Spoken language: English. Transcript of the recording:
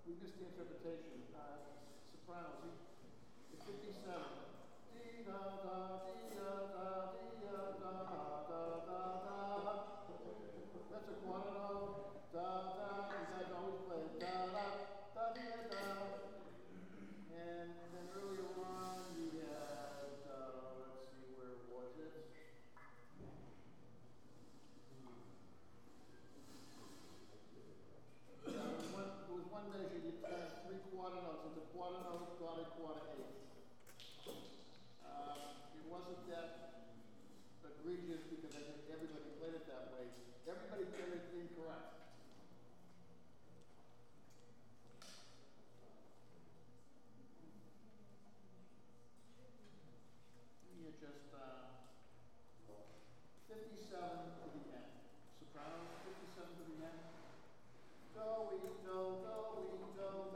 we missed the interpretation. Sopranos, 57. Dee da da, dee da da, dee da da da da da. That's a quarter note. Da da. You guys always play da da da da da. And then earlier on you had let's see, where was it? There was one measure you turned 3 quarter notes into quarter notes, dotted quarter eighth. It wasn't that egregious because I think everybody played it that way. Everybody played it incorrect. You just 57 to the end. Soprano, 57 to the end. Do, we, do,